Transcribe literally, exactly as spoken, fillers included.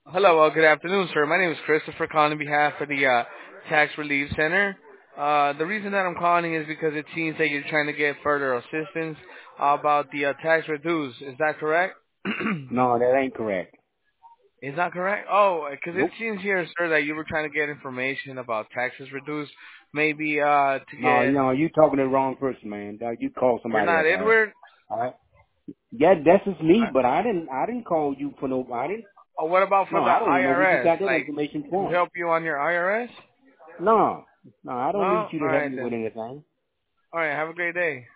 Hello, well, good afternoon, sir. My name is Christopher calling on behalf of the uh, Tax Relief Center. Uh, the reason that I'm calling is because it seems that you're trying to get further assistance about the uh, tax reduce. Is that correct? No, that ain't correct. Is that correct? Oh, because it Nope. seems here, sir, that you were trying to get information about taxes reduced, maybe uh, to No, you get. know, you talking to the wrong person, man. Dog, you call You're somebody not else, all right? Edward. All right. Yeah, that's just me, Uh, but I didn't, I didn't call you for no, I didn't. Oh, what about for No, the I don't even know who you I R S? got that Like information to from. help you on your I R S? No, no, I No. don't need All you to help right me with then. anything. All right. Have a great day.